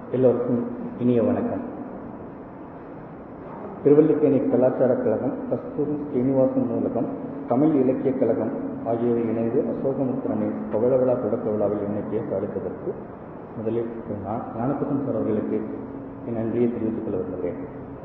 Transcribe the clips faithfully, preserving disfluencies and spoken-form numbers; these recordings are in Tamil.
எல்லோருக்கும் இனிய வணக்கம். திருவல்லிக்கேணி கலாச்சார கழகம், கஸ்தூரி ஸ்ரீனிவாசன் நூலகம், தமிழ் இலக்கிய கழகம் ஆகியவை இணைந்து அசோகமித்திரனின் பவள விழா தொடக்க விழாவில் என்னை பேச அழைத்ததற்கு முதலில் ஞானப்பன் சார் அவர்களுக்கு என் நன்றியை தெரிவித்துக் கொள்ள விரும்புகிறேன்.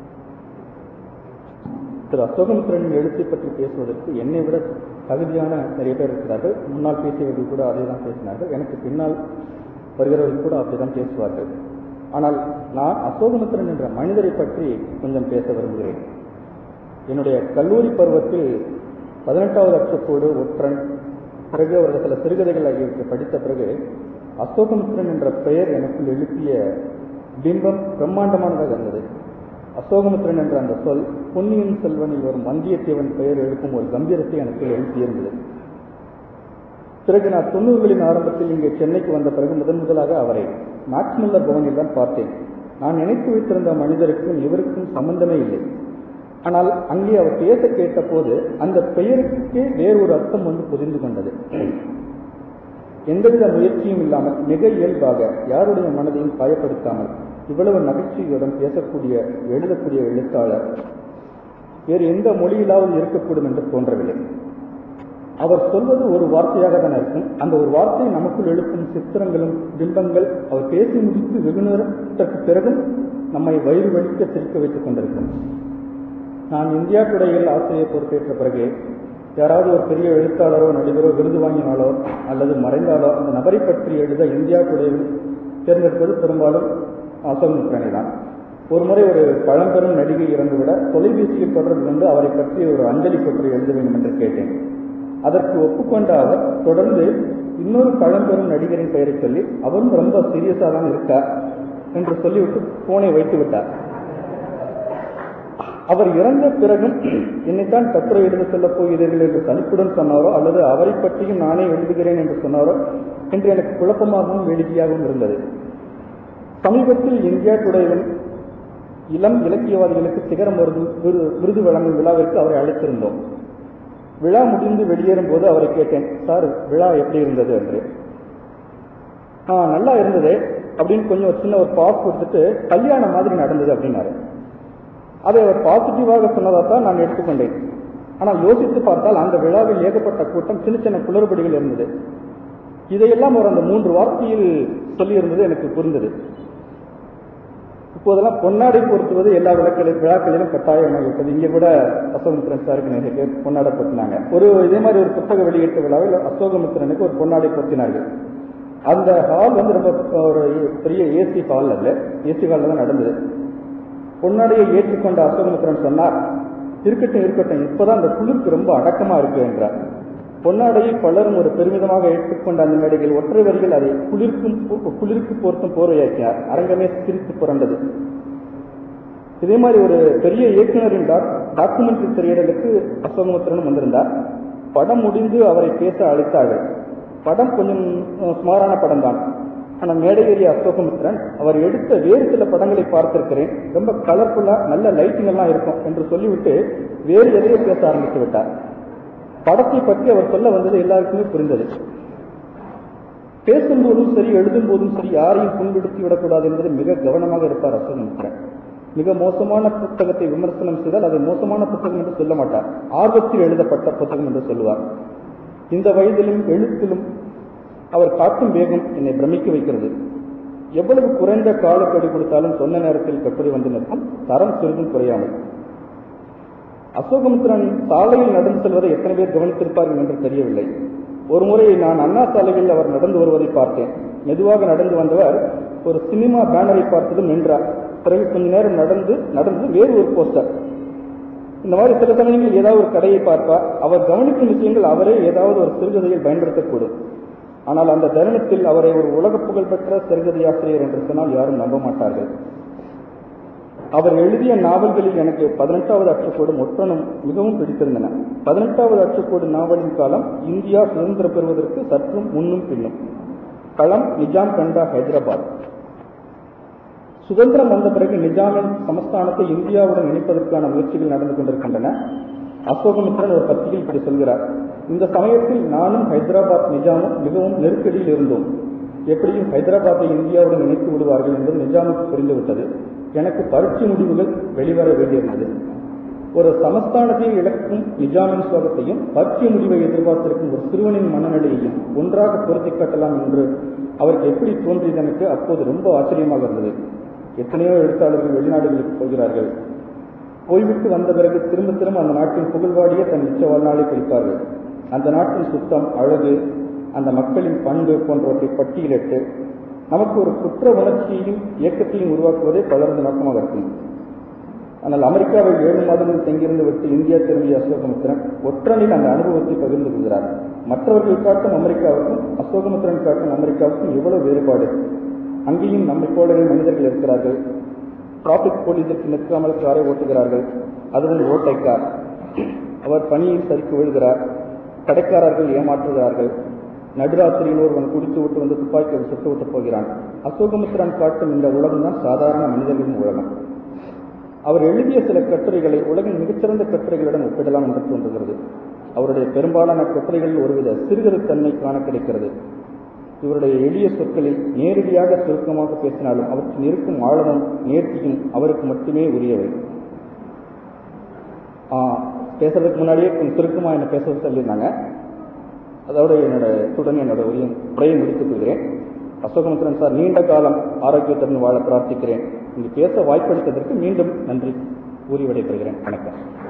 திரு அசோகமித்திரனின் எழுத்தை பற்றி பேசுவதற்கு என்னை விட தகுதியான நிறைய பேர் இருக்கிறார்கள். முன்னால் பேசியவர்கள் கூட அதை தான் பேசினார்கள். எனக்கு பின்னால் வருகிறவர்கள் கூட அப்படிதான் பேசுவார்கள். ஆனால் நான் அசோகமித்திரன் என்ற மனிதரை பற்றி கொஞ்சம் பேச விரும்புகிறேன். என்னுடைய கல்லூரி பருவத்தில் பதினெட்டாவது அச்சக்கோடு, ஒற்றன், பிறகு அவர்கள் சில சிறுகதைகள் ஆகியவற்றை படித்த பிறகு அசோகமித்திரன் என்ற பெயர் எனக்குள் எழுப்பிய பிம்பம் பிரம்மாண்டமானதாக இருந்தது. அசோகமித்திரன் என்ற அந்த சொல் பொன்னியின் செல்வனில் வரும் வந்தியத்தேவன் பெயர் எழுப்பும் ஒரு கம்பீரத்தை எனக்கு எழுப்பியிருந்தது. பிறகு நான் தொண்ணூறுகளின் ஆரம்பத்தில் இங்கே சென்னைக்கு வந்த பிறகு முதன் முதலாக அவரை மேக்ஸ்மில்லர் பவனில் தான் பார்த்தேன். நான் நினைத்து வைத்திருந்த மனிதருக்கும் இவருக்கும் சம்பந்தமே இல்லை. ஆனால் அங்கே அவர் பேச கேட்ட போது அந்த பெயருக்கே வேறு ஒரு அர்த்தம் வந்து புரிந்து கொண்டது. எந்தவித முயற்சியும் இல்லாமல் மிக இயல்பாக யாருடைய மனதையும் காயப்படுத்தாமல் இவ்வளவு நகைச்சுவையுடன் பேசக்கூடிய எழுதக்கூடிய எழுத்தாளர் வேறு எந்த மொழியிலாவது இருக்கக்கூடும் என்று தோன்றவில்லை. அவர் சொல்வது ஒரு வார்த்தையாக தான் இருக்கும். அந்த ஒரு வார்த்தை நமக்குள் எழுப்பும் சித்திரங்களும் பிம்பங்கள் அவர் பேசி முடித்து வெகு நேரத்திற்கு பிறகும் நம்மை வயிறு வலிக்க சிரிக்க வைத்துக் கொண்டிருக்கும். நான் இந்தியா டுடேயில் ஆசிரியர் பொறுப்பேற்ற பிறகு யாராவது ஒரு பெரிய எழுத்தாளரோ நடிகரோ விருது வாங்கினாலோ அல்லது மறைந்தாலோ அந்த நபரை பற்றி எழுத இந்தியா டுடேவில் தேர்ந்தெடுப்பது பெரும்பாலும் அசோகமித்திரனை தான். ஒரு முறை ஒரு பழம்பெரும் நடிகை இறந்துவிட தொலைபேசியில் தொடர்பு கொண்டு அவரை பற்றி ஒரு அஞ்சலி பற்றி எழுத வேண்டும் என்று கேட்டேன். அதற்கு ஒப்புக்கொண்ட அவர் தொடர்ந்து இன்னொரு பழம்பெரும் நடிகரின் பெயரை சொல்லி அவரும் ரொம்ப சீரியஸா தான் இருக்கார் என்று சொல்லிவிட்டு போனை வைத்து விட்டார். அவர் இறந்த பிறகும் என்னைத்தான் கட்டுரை எழுத சொல்லப் போகிறீர்கள் என்று தனிப்புடன் சொன்னாரோ அல்லது அவரை பற்றியும் நானே எழுதுகிறேன் என்று சொன்னாரோ என்று எனக்கு குழப்பமாகவும் வேடிக்கையாகவும் இருந்தது. சமீபத்தில் இந்தியா டுடேவின் இளம் இலக்கியவாதிகளுக்கு சிகரம் விருது வழங்கும் விழாவிற்கு அவரை அழைத்திருந்தோம். விழா முடிந்து வெளியேறும் போது அவரை கேட்டேன், சார் விழா எப்படி இருந்தது என்று. ஆ நல்லா இருந்தது அப்படின்னு கொஞ்சம் சின்ன ஒரு பாஸ் கொடுத்துட்டு கல்யாணம் மாதிரி நடந்தது அப்படின்னாரு. அதை அவர் பாசிட்டிவாக சொன்னதான் நான் எடுத்துக்கொண்டேன். ஆனால் யோசித்து பார்த்தால் அந்த விழாவில் ஏகப்பட்ட கூட்டம், சின்ன சின்ன குளறுபடிகள் இருந்தது. இதையெல்லாம் அவர் அந்த மூன்று வார்த்தையில் சொல்லியிருந்தது எனக்கு புரிந்தது. இப்போதெல்லாம் பொன்னாடை பொருத்துவது எல்லா விழாக்களிலும் விழாக்களிலும் கட்டாயமாகிவிட்டது. இங்கே கூட அசோகமித்திரன் சாருக்கு நிறைய பேர் பொன்னாடை பொருத்தினாங்க. ஒரு இதே மாதிரி ஒரு புத்தக வெளியீட்டு விழாவில் அசோகமித்திரனுக்கு ஒரு பொன்னாடை பொருத்தினார்கள். அந்த ஹால் வந்து ரொம்ப ஒரு பெரிய ஏசி ஹால் அல்ல, ஏசி ஹாலில் தான் நடந்தது. பொன்னாடையை ஏற்றுக்கொண்ட அசோகமித்திரன் சொன்னார், இருக்கட்டும் இருக்கட்டும், இப்போதான் அந்த குளிருக்கு ரொம்ப அடக்கமா இருக்கு என்றார். பொன்னாடையை பலரும் ஒரு பெருமிதமாக ஏற்றுக்கொண்ட அந்த மேடைகள் ஒற்றை வரிகள் அதை குளிர்க்கும் குளிருக்கு போர்த்தும் போர்வையாக்கினார். அரங்கமே சிரித்து புரண்டது. இதே மாதிரி ஒரு பெரிய இயக்குநரின் டாக்குமெண்ட்ரி திரையிடலுக்கு அசோகமித்திரனும் வந்திருந்தார். படம் முடிந்து அவரை பேச அழைத்தார்கள். படம் கொஞ்சம் சுமாரான படம் தான். ஆனால் மேடையேறிய அசோகமித்திரன் அவர் எடுத்த வேறு சில படங்களை பார்த்திருக்கிறேன், ரொம்ப கலர்ஃபுல்லா நல்ல லைட்டிங் எல்லாம் இருக்கும் என்று சொல்லிவிட்டு வேறு எதையோ பேச ஆரம்பித்து விட்டார். படத்தை பற்றி அவர் சொல்ல வந்தது எல்லாருக்குமே புரிந்தது. பேசும்போதும் சரி எழுதும் போதும் சரி யாரையும் புண்படுத்தி விடக்கூடாது என்பது மிக கவனமாக இருப்பார் அசோகமித்திரன். மிக மோசமான புத்தகத்தை விமர்சனம் செய்தால் அதை மோசமான புத்தகம் என்று சொல்ல மாட்டார், ஆர்வத்தில் எழுதப்பட்ட புத்தகம் என்று சொல்லுவார். இந்த வயதிலும் எழுத்திலும் அவர் காட்டும் வேகம் என்னை பிரமிக்க வைக்கிறது. எவ்வளவு குறைந்த காலக்கெடு கொடுத்தாலும் சொன்ன நேரத்தில் கட்டுரை வந்து நிற்கும், தரம் சிறிதும் குறையாமல். அசோகமித்திரன் சாலையில் நடந்து செல்வதை எத்தனை பேர் கவனித்திருப்பார்கள் என்று தெரியவில்லை. ஒரு முறை நான் அண்ணா சாலையில் அவர் நடந்து வருவதை பார்த்தேன். மெதுவாக நடந்து வந்தவர் ஒரு சினிமா பேனரை பார்த்ததும் நின்றார். பிறகு கொஞ்ச நேரம் நடந்து நடந்து வேறு ஒரு போஸ்டர். இந்த மாதிரி சில சமயங்களில் ஏதாவது ஒரு கடையை பார்ப்பார். அவர் கவனிக்கும் விஷயங்கள் அவரே ஏதாவது ஒரு சிறுகதையில் பயன்படுத்தக்கூடும். ஆனால் அந்த தருணத்தில் அவரை ஒரு உலக புகழ்பெற்ற சிறுகதை ஆசிரியர் என்று சொன்னால் யாரும் நம்ப மாட்டார்கள். அவர் எழுதிய நாவல்களில் எனக்கு பதினெட்டாவது அச்சக்கோடு ஒற்றனும் மிகவும் பிடித்திருந்தன. பதினெட்டாவது அச்சக்கோடு நாவலின் காலம் இந்தியா சுதந்திரம் பெறுவதற்கு சற்றும் முன்னும் பின்னும். களம் நிஜாம் கண்டா ஹைதராபாத். சுதந்திரம் வந்த பிறகு நிஜாமின் சமஸ்தானத்தை இந்தியாவுடன் இணைப்பதற்கான முயற்சிகள் நடந்து கொண்டிருக்கின்றன. அசோகமித்திரன் ஒரு பத்திரிகையில் இப்படி சொல்கிறார், இந்த சமயத்தில் நானும் ஹைதராபாத் நிஜாமும் மிகவும் நெருக்கடியில் இருந்தோம். எப்படியும் ஹைதராபாத்தை இந்தியாவுடன் இணைத்து விடுவார்கள் என்பது நிஜாமுக்கு புரிந்துவிட்டது. எனக்கு பரீட்சை முடிவுகள் வெளிவர வேண்டியிருந்தது. ஒரு சமஸ்தானத்தை இழக்கும் நிஜாமின் சோகத்தையும் பரீட்சை முடிவை எதிர்பார்த்திருக்கும் ஒரு சிறுவனின் மனநிலையையும் ஒன்றாக பொருத்தி காட்டலாம் என்று அவருக்கு எப்படி தோன்றியது எனக்கு அப்போது ரொம்ப ஆச்சரியமாக இருந்தது. எத்தனையோ எழுத்தாளர்கள் வெளிநாடுகளுக்கு போகிறார்கள். போய்விட்டு வந்த பிறகு திரும்ப திரும்ப அந்த நாட்டின் புகழ்வாடியே தன் மிச்ச வாழ்நாளை கழிப்பார்கள். அந்த நாட்டின் சுத்தம், அழகு, அந்த மக்களின் பண்பு போன்றவற்றை பட்டியலிட்டு நமக்கு ஒரு குற்ற உணர்ச்சியையும் இயக்கத்தையும் உருவாக்குவதே பலரது நோக்கமாக இருக்கும். ஆனால் அமெரிக்காவில் ஏழு மாதங்கள் தங்கியிருந்து விட்டு இந்தியா திரும்பிய அசோகமித்திரன் ஒற்றனில் அந்த அனுபவத்தை பகிர்ந்து கொள்கிறார். மற்றவர்கள் காட்டும் அமெரிக்காவுக்கும் அசோகமித்திரன் காட்டும் அமெரிக்காவுக்கும் எவ்வளவு வேறுபாடு! அங்கேயும் நம்மை போலவே மனிதர்கள் இருக்கிறார்கள். டிராபிக் போலீஸுக்கு நிற்காமல் காரை ஓட்டுகிறார்கள், அதுவும் ஓட்டை கார். அவர் பணியில் சரிக்கு விழுகிறார். கடைக்காரர்கள் ஏமாற்றுகிறார்கள். நடுராத்திரியில் ஒருவன் குடித்து விட்டு வந்து துப்பாக்கியை சுட்டு விட்டு போகிறான். அசோகமித்திரன் காட்டும் இந்த உலகம் தான் சாதாரண மனிதர்களின் உலகம். அவர் எழுதிய சில கட்டுரைகளை உலகின் மிகச்சிறந்த கட்டுரைகளுடன் ஒப்பிடலாம் என்று தோன்றுகிறது. அவருடைய பெரும்பாலான கட்டுரைகளில் ஒருவித சிறுகதைத்தன்மை காண கிடைக்கிறது. இவருடைய எளிய சொற்களில் நேரடியாக சுருக்கமாக பேசினாலும் அவற்றில் இருக்கும் ஆழமும் நேர்த்தியும் அவருக்கு மட்டுமே உரியவை. பேசுறதுக்கு முன்னாடியே கொஞ்சம் சுருக்கமாக என்ன பேச சொல்லியிருந்தாங்க. அதோட என்னோட இத்துடன் என்னோட உரையை முடித்துக் கொள்கிறேன். அசோகமித்திரன் சார் நீண்ட காலம் ஆரோக்கியத்துடன் வாழ பிரார்த்திக்கிறேன். இங்கு பேச வாய்ப்பளித்ததற்கு மீண்டும் நன்றி கூறி விடைபெறுகிறேன். வணக்கம்.